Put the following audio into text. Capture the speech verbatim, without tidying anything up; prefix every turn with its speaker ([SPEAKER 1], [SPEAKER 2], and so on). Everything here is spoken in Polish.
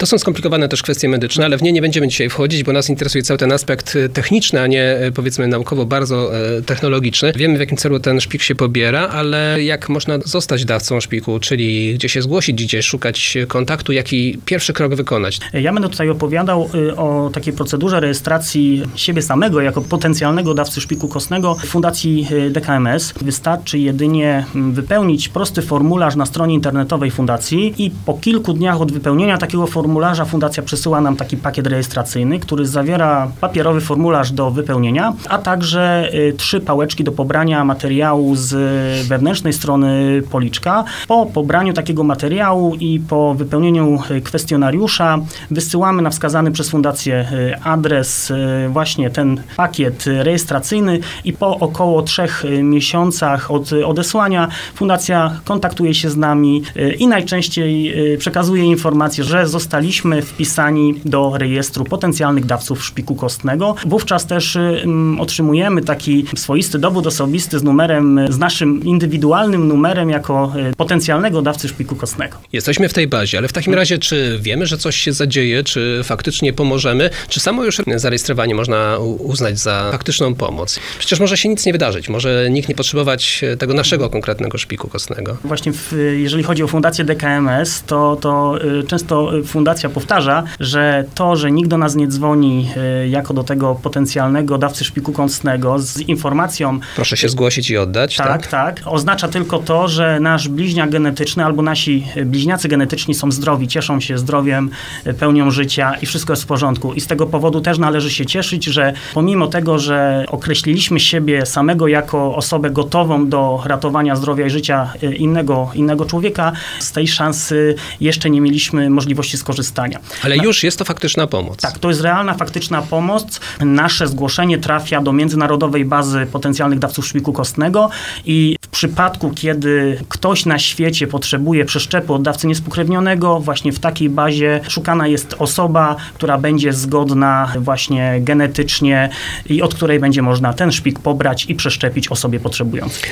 [SPEAKER 1] To są skomplikowane też kwestie medyczne, ale w nie nie będziemy dzisiaj wchodzić, bo nas interesuje cały ten aspekt techniczny, a nie powiedzmy naukowo bardzo technologiczny. Wiemy, w jakim celu ten szpik się pobiera, ale jak można zostać dawcą szpiku, czyli gdzie się zgłosić, gdzie szukać kontaktu, jaki pierwszy krok wykonać?
[SPEAKER 2] Ja będę tutaj opowiadał o takiej procedurze rejestracji siebie samego jako potencjalnego dawcy szpiku kostnego w Fundacji D K M S. Wystarczy jedynie wypełnić prosty formularz na stronie internetowej fundacji i po kilku dniach od wypełnienia takiego formularza fundacja przesyła nam taki pakiet rejestracyjny, który zawiera papierowy formularz do wypełnienia, a także y, trzy pałeczki do pobrania materiału z wewnętrznej strony policzka. Po pobraniu takiego materiału i po wypełnieniu kwestionariusza wysyłamy na wskazany przez fundację adres y, właśnie ten pakiet rejestracyjny i po około trzech miesiącach od odesłania fundacja kontaktuje się z nami y, i najczęściej y, przekazuje informację, że zostaliśmy wpisani do rejestru potencjalnych dawców szpiku kostnego. Wówczas też y, otrzymujemy taki swoisty dowód osobisty z numerem, z naszym indywidualnym numerem jako y, potencjalnego dawcy szpiku kostnego.
[SPEAKER 1] Jesteśmy w tej bazie, ale w takim razie czy wiemy, że coś się zadzieje, czy faktycznie pomożemy, czy samo już zarejestrowanie można uznać za faktyczną pomoc? Przecież może się nic nie wydarzyć, może nikt nie potrzebować tego naszego konkretnego szpiku kostnego.
[SPEAKER 2] Właśnie w, jeżeli chodzi o Fundację D K M S, to, to y, często fundacja powtarza, że to, że nikt do nas nie dzwoni y, jako do tego potencjalnego dawcy szpiku kostnego z informacją...
[SPEAKER 1] Proszę się zgłosić i oddać, tak?
[SPEAKER 2] Tak, tak. Oznacza tylko to, że nasz bliźniak genetyczny albo nasi bliźniacy genetyczni są zdrowi, cieszą się zdrowiem, pełnią życia i wszystko jest w porządku. I z tego powodu też należy się cieszyć, że pomimo tego, że określiliśmy siebie samego jako osobę gotową do ratowania zdrowia i życia innego, innego człowieka, z tej szansy jeszcze nie mieliśmy możliwości skorzystania.
[SPEAKER 1] Ale już jest to faktyczna pomoc.
[SPEAKER 2] Tak, to jest realna, faktyczna pomoc. Nasze zgłoszenie trafia do międzynarodowej bazy potencjalnych dawców szpiku kostnego i w przypadku, kiedy ktoś na świecie potrzebuje przeszczepu od dawcy niespokrewnionego, właśnie w takiej bazie szukana jest osoba, która będzie zgodna właśnie genetycznie i od której będzie można ten szpik pobrać i przeszczepić osobie potrzebującej.